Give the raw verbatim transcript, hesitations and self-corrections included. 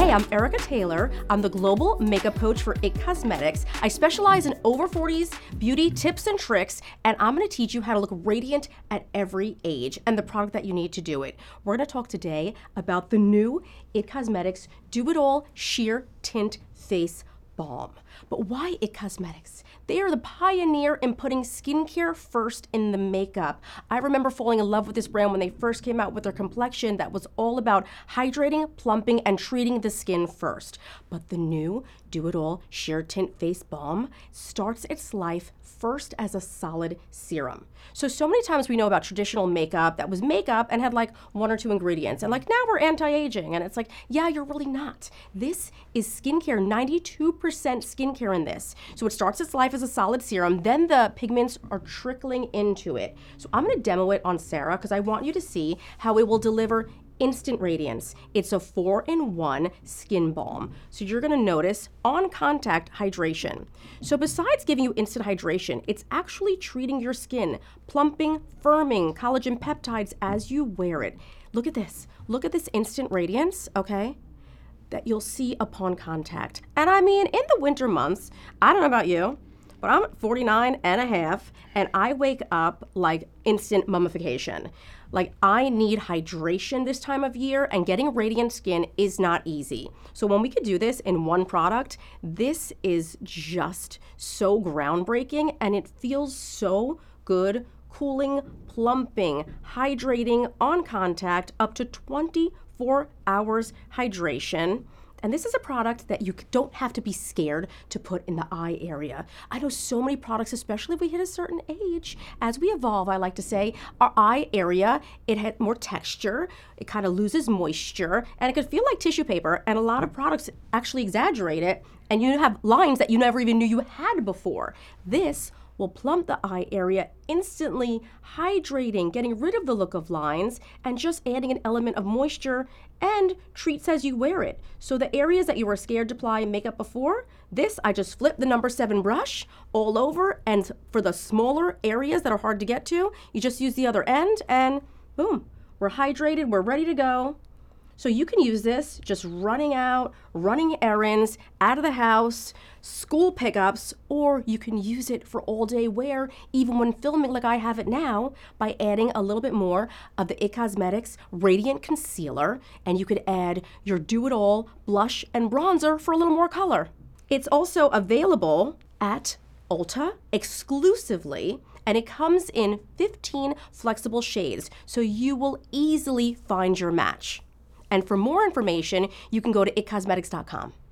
Hey, I'm Erica Taylor. I'm the global makeup coach for It Cosmetics. I specialize in over forties beauty tips and tricks, and I'm going to teach you how to look radiant at every age and the product that you need to do it. We're going to talk today about the new It Cosmetics Do It All Sheer Tint Face Balm. But why It Cosmetics? They are the pioneer in putting skincare first in the makeup. I remember falling in love with this brand when they first came out with their complexion that was all about hydrating, plumping, and treating the skin first. But the new Do It All Sheer Tint Face Balm starts its life first as a solid serum. So, so many times we know about traditional makeup that was makeup and had like one or two ingredients. And like now we're anti-aging. And it's like, yeah, you're really not. This is skincare, ninety-two percent skincare in this. So it starts its life as a solid serum. Then the pigments are trickling into it. So I'm going to demo it on Sarah because I want you to see how it will deliver instant radiance. It's a four in one skin balm. So you're gonna notice on contact hydration. So besides giving you instant hydration, it's actually treating your skin, plumping, firming collagen peptides as you wear it. Look at this. Look at this instant radiance, okay? That you'll see upon contact. And I mean, in the winter months, I don't know about you, but I'm forty-nine and a half, and I wake up like instant mummification. Like, I need hydration this time of year, and getting radiant skin is not easy. So when we could do this in one product, this is just so groundbreaking, and it feels so good, cooling, plumping, hydrating on contact, up to twenty-four hours hydration. And this is a product that you don't have to be scared to put in the eye area. I know so many products, especially if we hit a certain age, as we evolve, I like to say, our eye area, it had more texture, it kind of loses moisture, and it could feel like tissue paper, and a lot of products actually exaggerate it, and you have lines that you never even knew you had before. This will plump the eye area, instantly hydrating, getting rid of the look of lines, and just adding an element of moisture, and treats as you wear it. So the areas that you were scared to apply makeup before, this, I just flip the number seven brush all over, and for the smaller areas that are hard to get to, you just use the other end, and boom, we're hydrated, we're ready to go. So you can use this just running out, running errands, out of the house, school pickups, or you can use it for all day wear, even when filming like I have it now, by adding a little bit more of the It Cosmetics Radiant Concealer, and you could add your Do It All blush and bronzer for a little more color. It's also available at Ulta exclusively, and it comes in fifteen flexible shades, so you will easily find your match. And for more information, you can go to it cosmetics dot com.